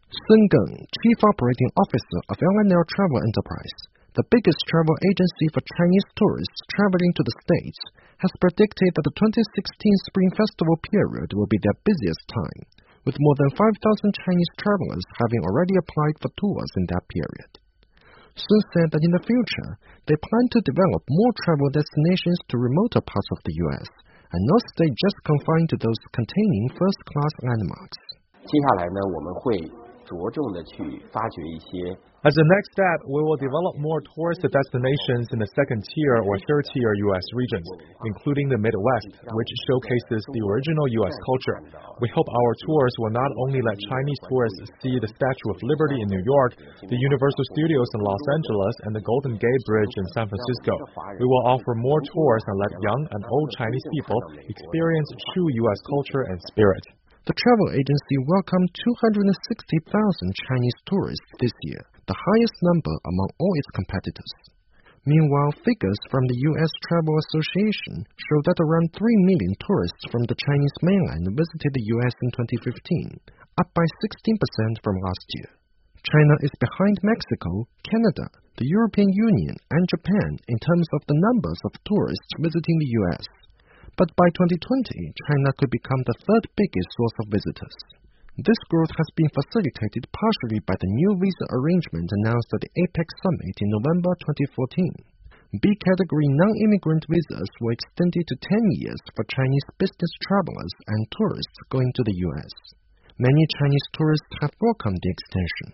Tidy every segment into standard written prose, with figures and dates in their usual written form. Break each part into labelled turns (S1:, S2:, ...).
S1: Sun Geng, Chief Operating Officer of LNL Travel Enterprise, the biggest travel agency for Chinese tourists traveling to the States, has predicted that the 2016 Spring Festival period will be their busiest time, with more than 5,000 Chinese travelers having already applied for tours in that period. Sun said that in the future, they plan to develop more travel destinations to remoter parts of the U.S. and not stay just confined to those containing first-class landmarks.
S2: 接下来呢，我们会着重的去发掘一些
S3: As a next step, we will develop more tourist destinations in the second-tier or third-tier U.S. regions, including the Midwest, which showcases the original U.S. culture. We hope our tours will not only let Chinese tourists see the Statue of Liberty in New York, the Universal Studios in Los Angeles, and the Golden Gate Bridge in San Francisco. We will offer more tours and let young and old Chinese people experience true U.S. culture and spirit.
S1: The travel agency welcomed 260,000 Chinese tourists this year, the highest number among all its competitors. Meanwhile, figures from the U.S. Travel Association show that around 3 million tourists from the Chinese mainland visited the U.S. in 2015, up by 16% from last year. China is behind Mexico, Canada, the European Union, and Japan in terms of the numbers of tourists visiting the U.S. But by 2020, China could become the third biggest source of visitors. This growth has been facilitated partially by the new visa arrangement announced at the APEC summit in November 2014. B-category non-immigrant visas were extended to 10 years for Chinese business travelers and tourists going to the U.S. Many Chinese tourists have welcomed the extension.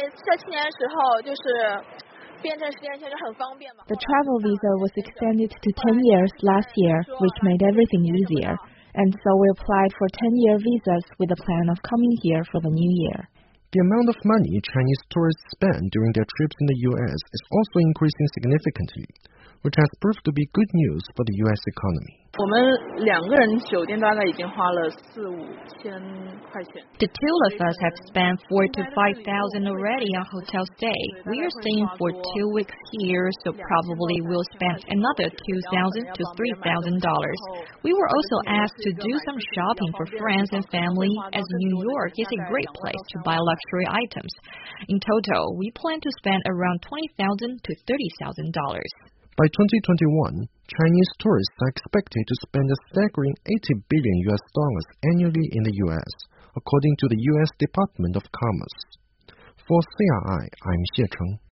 S4: The travel visa was extended to 10 years last year, which made everything easier. And so we applied for 10-year visas with the plan of coming here for the new year.
S1: The amount of money Chinese tourists spend during their trips in the U.S. is also increasing significantly, which has proved to be good news for the U.S. economy.
S4: The two of us have spent 4,000 to 5,000 already on hotel stay. We are staying for 2 weeks here, so probably we'll spend another $2,000 to $3,000. We were also asked to do some shopping for friends and family, as New York is a great place to buy luxury items. In total, we plan to spend around $20,000 to $30,000.
S1: By 2021, Chinese tourists are expected to spend a staggering $80 billion annually in the U.S., according to the U.S. Department of Commerce. For CRI, I'm Xie Cheng.